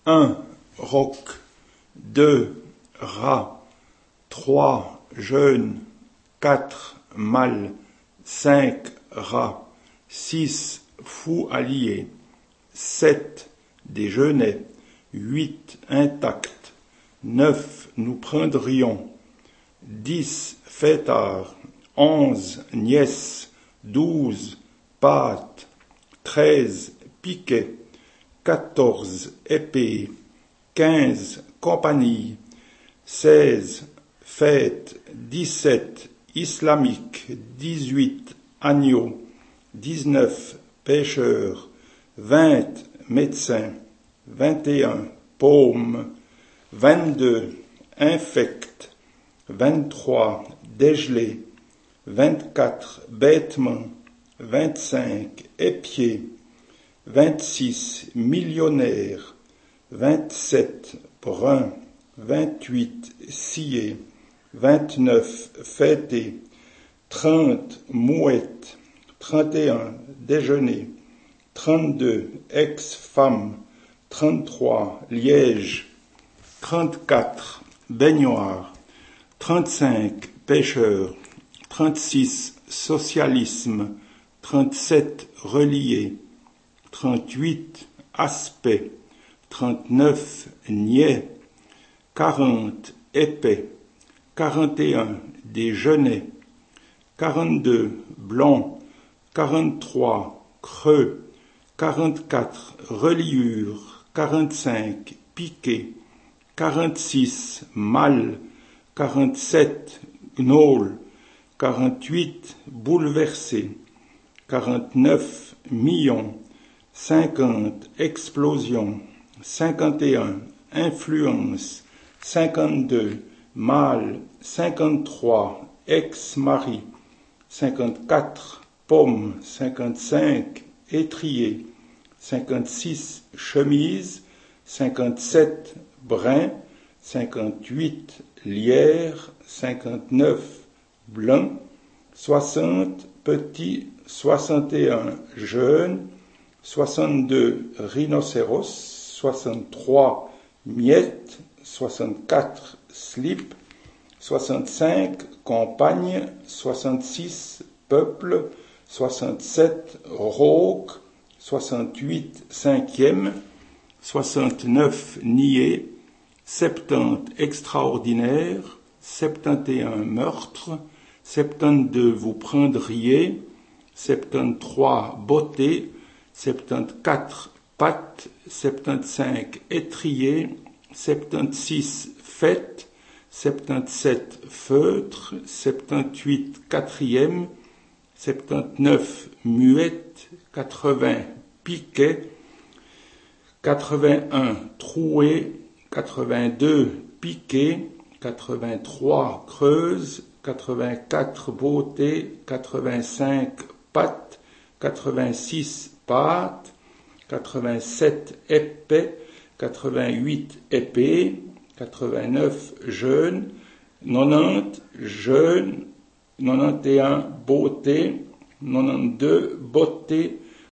1. Roc. 2. Rat. 3. Jeûne. 4. Mal. 5. Rat. 6. Fou allié. 7. Déjeuner. 8. Intact. 9. Nous prendrions. 10. Fêtard. 11. Nièce. 12. Pâte. 13. Piquet. 14. Épée. 15. Compagnie. 16. Fête. 17. Islamique. 18. Agneau. 19. Pêcheur. 20. Médecin. 21. Paume. 22. Infect. 23. Dégelé. 24. Bêtement. 25. Épier. 26. Millionnaire. 27. Brun. 28. Scié. 29. Fêté. 30. Mouette. 31. Déjeuner. 32. Ex-femme. 33. Liège. 34. Baignoire. 35. Pêcheur. 36. Socialisme. 37. Relié. 38. Aspect. 39. Niais. 40. Épais. 41. Déjeuner. 42. Blanc. 43. Creux. 44. Reliure. 45. Piqué. 46. Mal. 47. Gnôle. 48. Bouleversé. 49. Million. 50. Explosion. 51. Influence. 52. Mal. 53. Ex-mari. 54. Pomme. 55. Étrier. 56. Chemise. 57. Brun. 58. Lierre. 59. Blanc. 60. Petit. 61. Jeune. 62. Rhinocéros. 63. Miette. 64. Slip. 65. Campagne. 66. Peuple. 67. Rauque. 68. Cinquième. 69. Niais. 70. Extraordinaire. 71. Meurtre. 72. Vous prendriez. 73. Beauté. 74. Pâte. 75. Étrier. 76. Fête. 77. Feutre. 78. Quatrième. 79. Muette. 80. Piquet. 81. Troué. 82. Piqué. 83. Creuse. 84. Beauté. 85. Pâte. 86. Pâte. 87. Épais. 88. Épée. 89. Jeûne. 90. Jeûne. 91. Beauté. 92. Beauté.